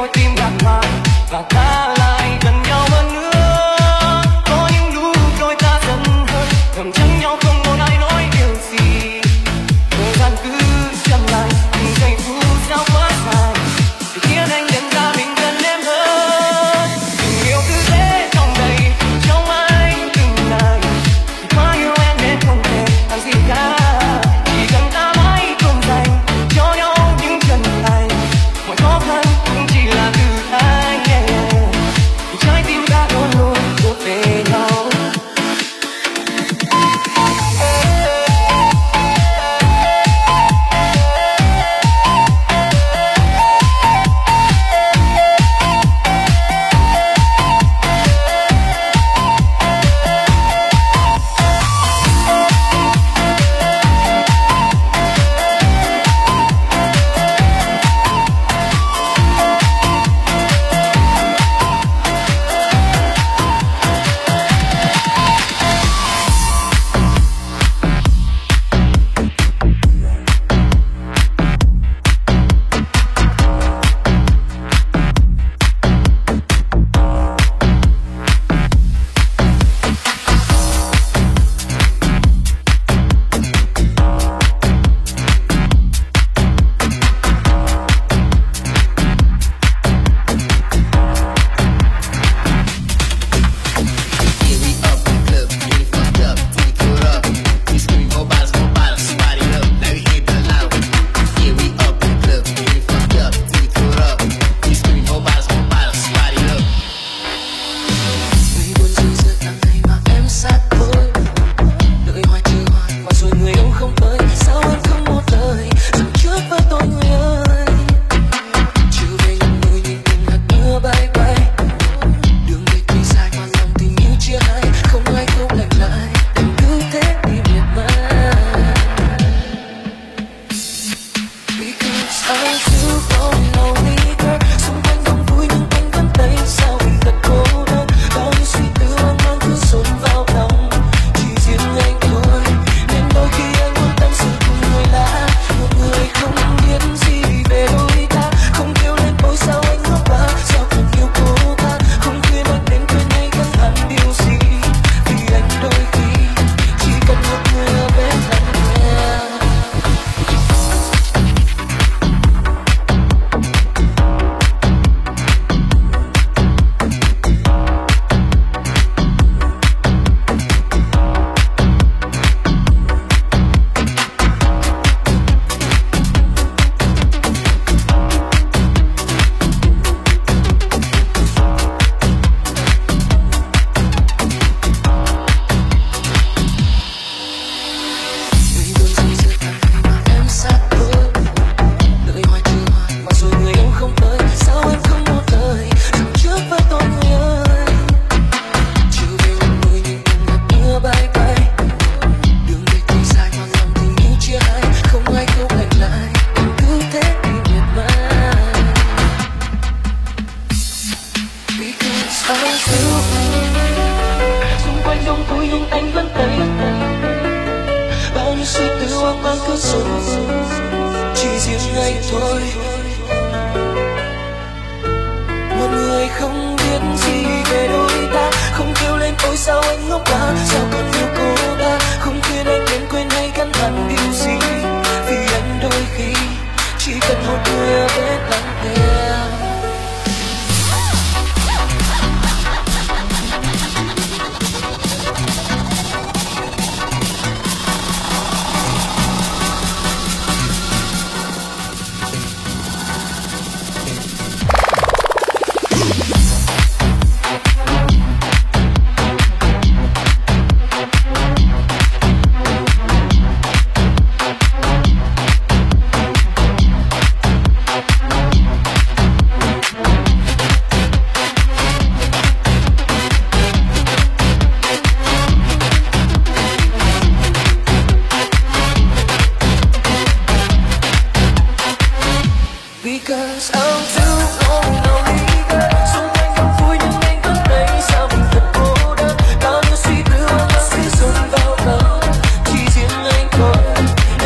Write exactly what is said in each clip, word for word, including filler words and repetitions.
đôi tim đàn hòa và ta lại gần nhau hơn nữa. Có những lúc đôi ta dần hơn, thầm trách nhau không một ai nói điều gì. Thời gian cứ chậm lại, từng giây phút sao quá dài để khiến anh nhận ra mình gần em hơn. Tình yêu cứ thế trong đầy trong anh từng ngày, thì quá yêu em đến không thể làm gì cả. Chỉ cần ta mãi không dành cho nhau những chân thành, mọi khó khăn cũng chỉ là thử thách. Yeah, yeah. Trái tim ta luôn luôn thuộc về nhau.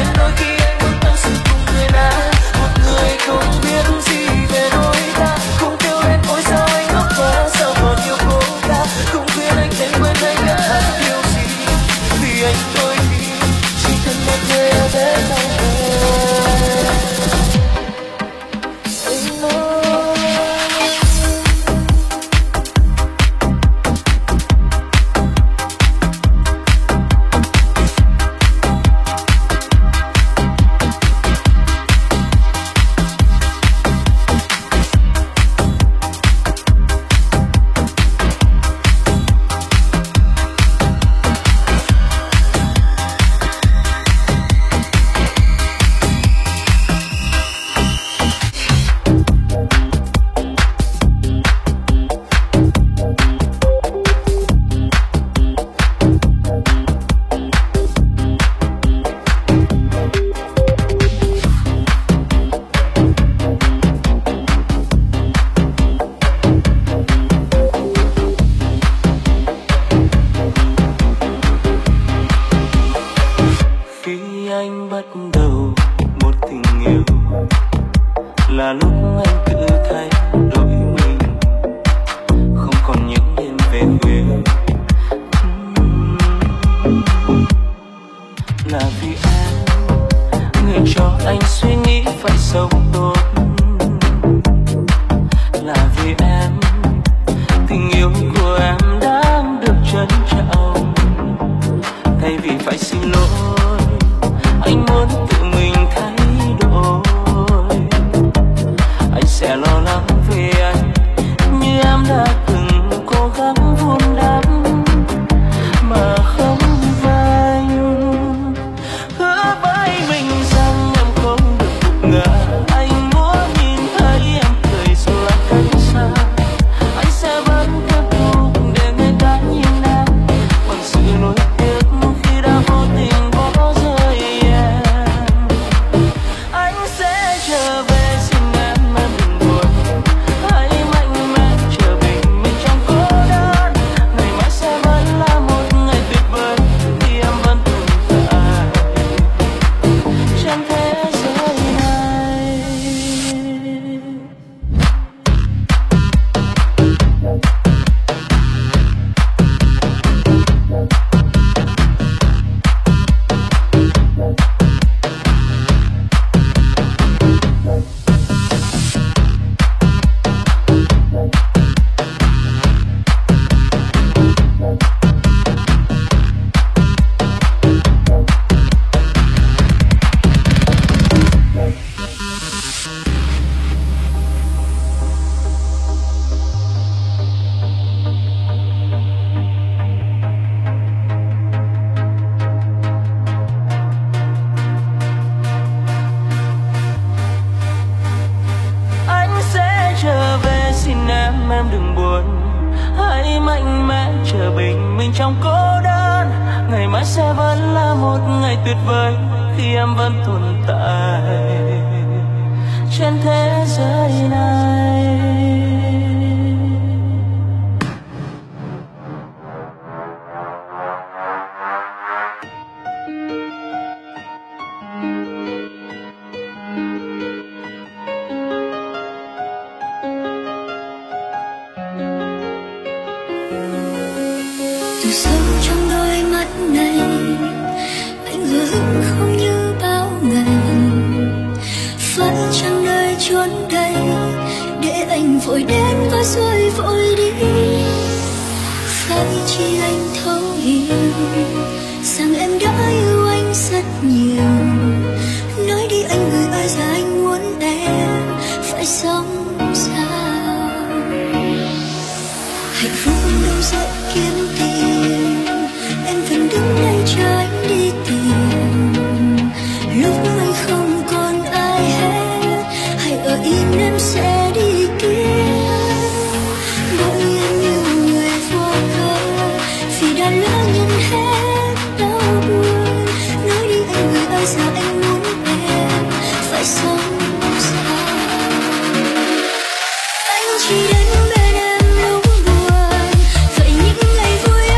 Không anh suy nghĩ phải sống tốt là vì em, tình yêu của em đang được trân trọng. Thay vì phải xin lỗi, anh muốn tự mình thay đổi. Anh sẽ lo lắng về anh như em đã từng cố gắng vun đắp mà không vanh. Hứa với mình rằng em không được gục ngã, anh muốn nhìn thấy em cười dù là cách xa. Anh sẽ vẫn tiếp tục để người ta nhìn em bằng sự nuối tiếc khi đã vô tình bỏ rơi em. Anh sẽ trở về xin em, em đừng buồn, hãy mạnh mẽ chờ bình minh trong cô đơn. Ngày mai sẽ vẫn là một ngày tuyệt vời khi em vẫn tồn tại trên thế giới này. Anh sẽ trở về xin em, em đừng buồn, hãy mạnh mẽ chờ bình minh trong cô đơn. Ngày mai sẽ vẫn là một ngày tuyệt vời khi em vẫn tồn tại trên thế giới này. Từ sâu trong đôi mắt này, anh hờ hững không như bao ngày. Phải chăng nơi chốn đây để anh vội đến và rồi vội đi? Phải chi anh thấu hiểu rằng em đã yêu anh rất nhiều. Nói đi anh người ơi, giờ anh muốn em phải sống sao? Hạnh phúc đâu dễ kiếm tìm, em vẫn đứng đây chờ anh đi tìm. Lúc anh không còn ai hết, hãy ở yên em sẽ đi kiếm. Bởi em như người vô cớ, vì đã lỡ nhận hết đau buồn. Nói đi anh người ơi, giờ anh muốn em phải sống sao? Anh chỉ đến bên em lúc buồn, vậy những ngày vui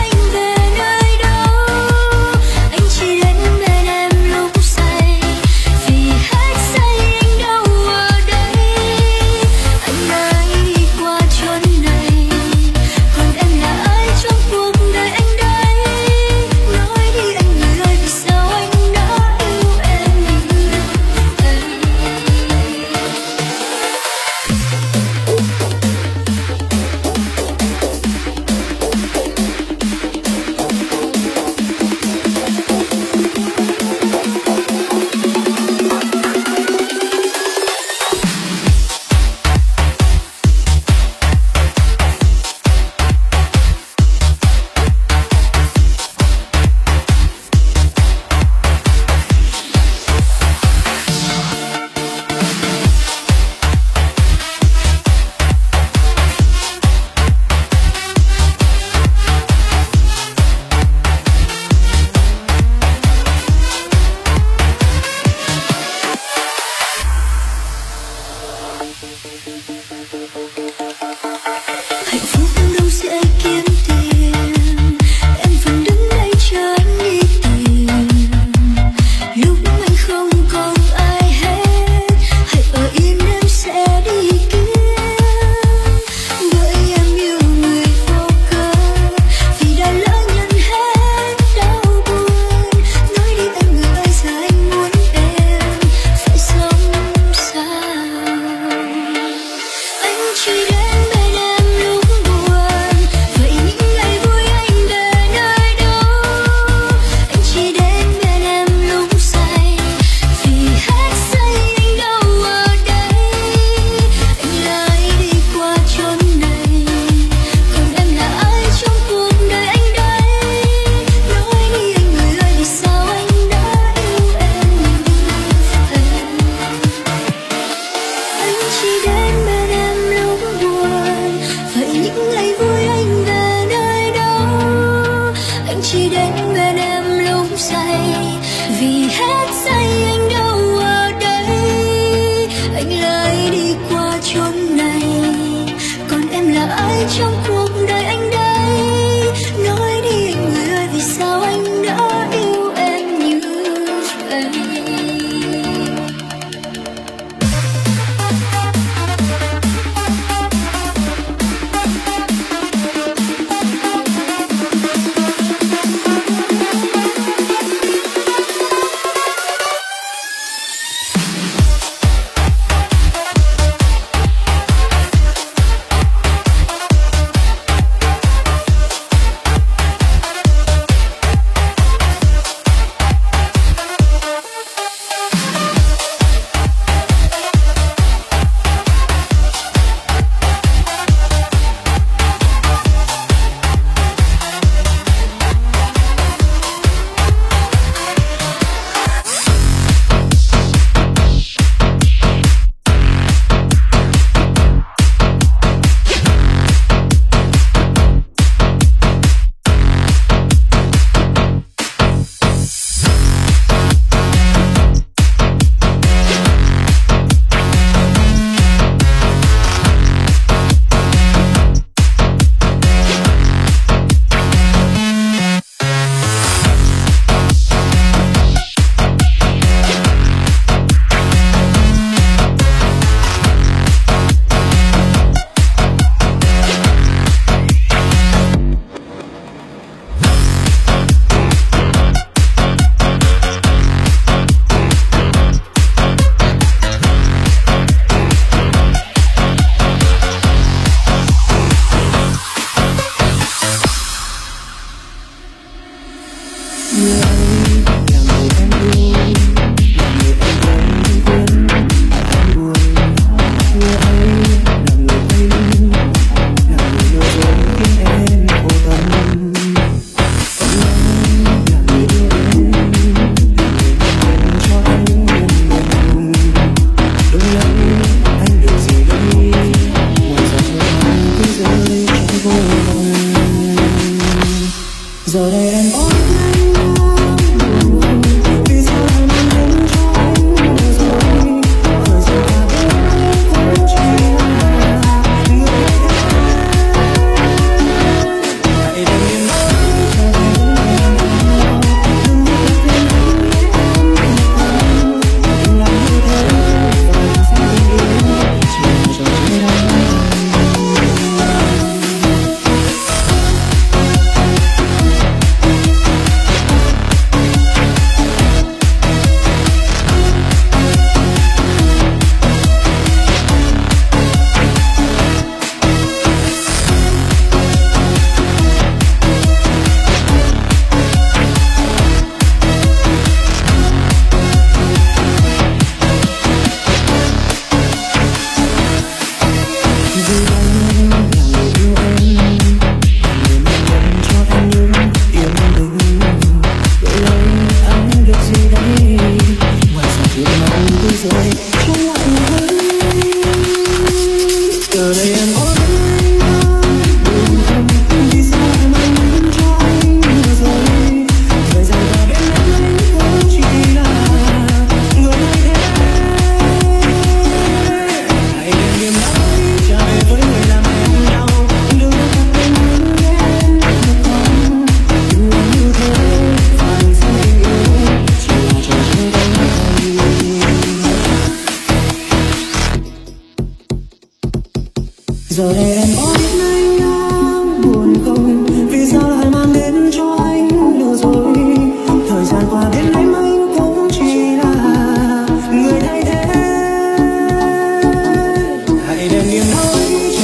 giờ đây em có biết anh đang buồn không, vì sao lại mang đến cho anh lừa dối. Thời gian qua bên em anh cũng chỉ là người thay thế. Hãy đem niềm đau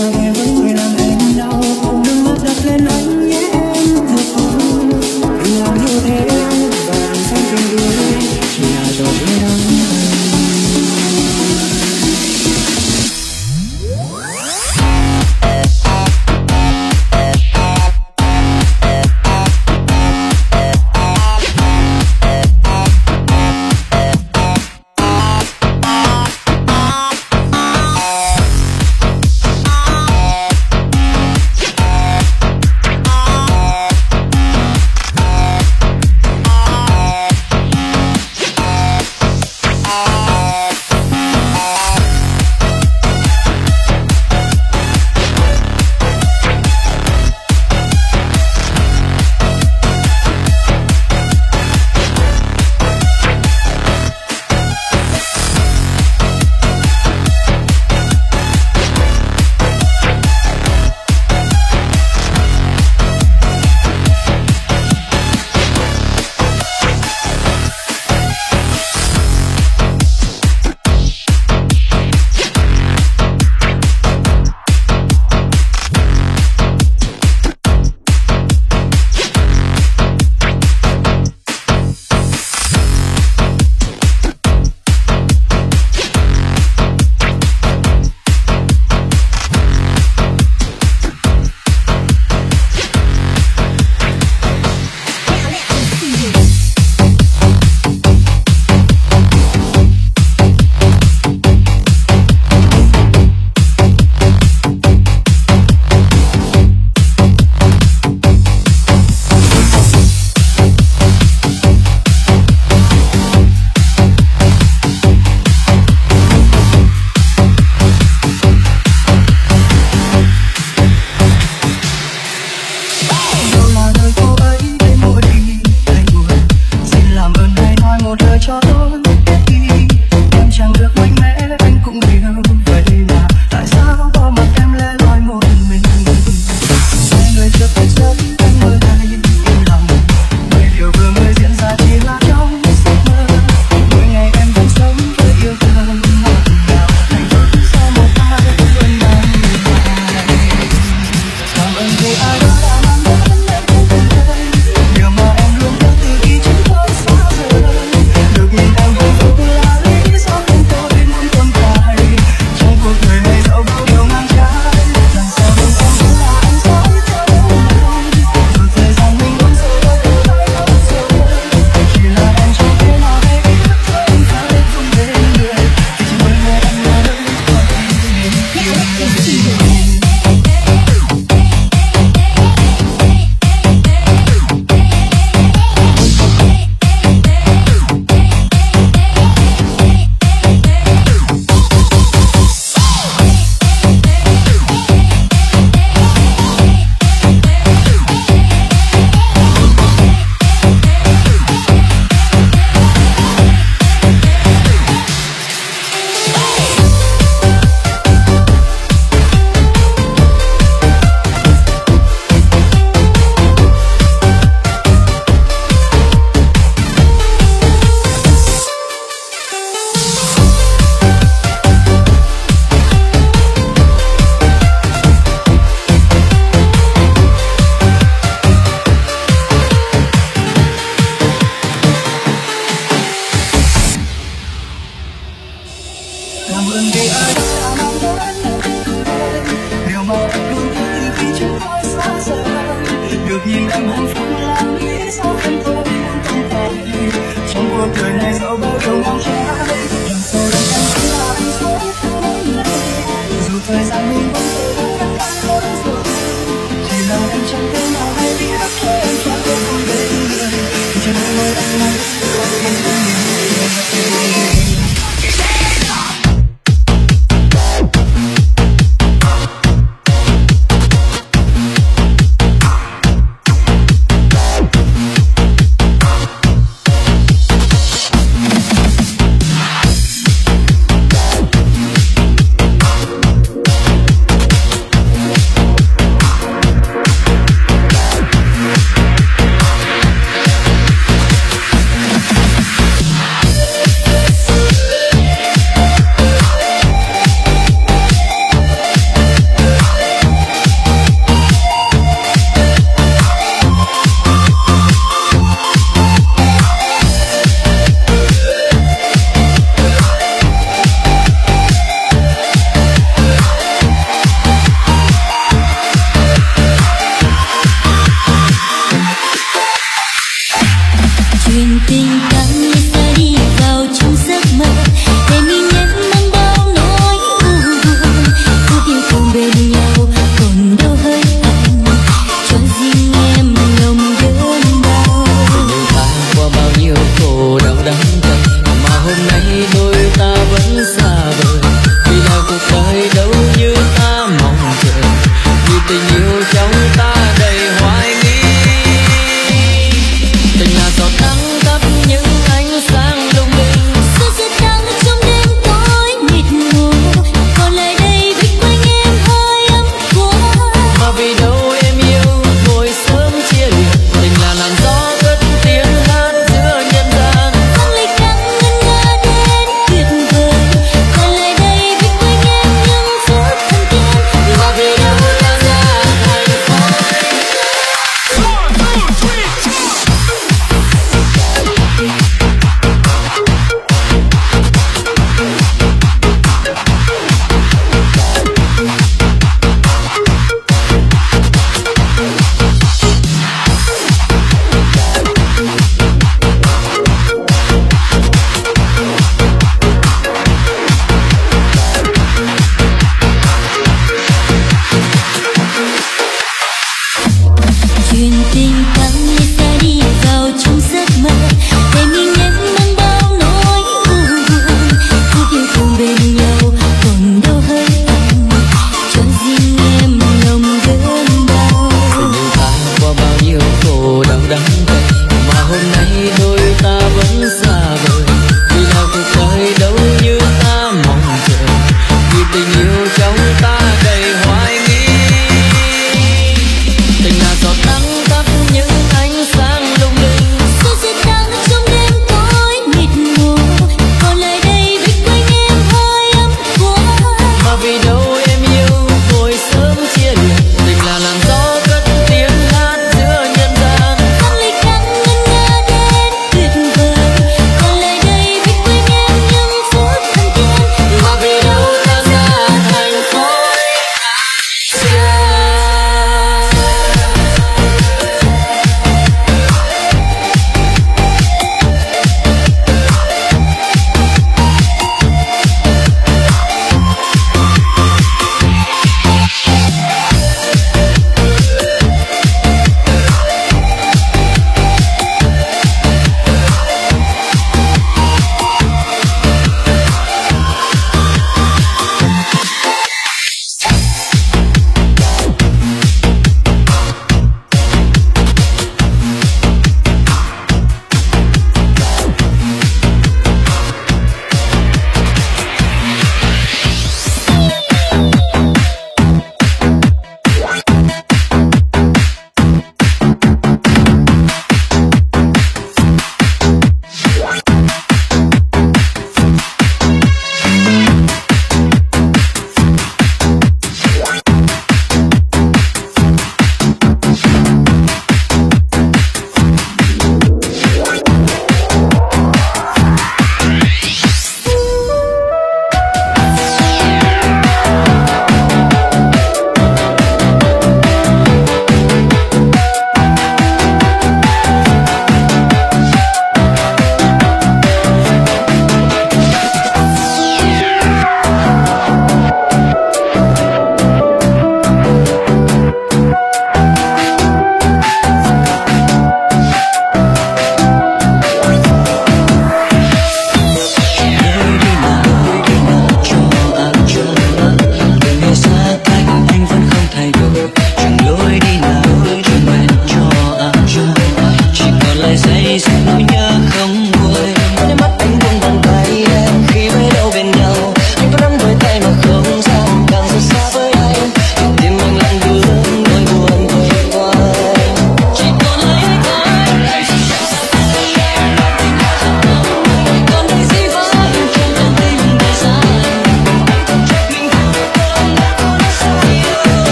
thời gian mình vẫn cứ vẫn đã lỗi rồi, chỉ là em chẳng thể nào hay biết khắc thôi em cho tôi không đến người thì trên môi anh nói có thêm nhiều người.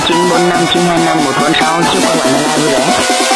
chín bốn năm chín hai năm một bốn sáu. Chúc các bạn live vui vẻ.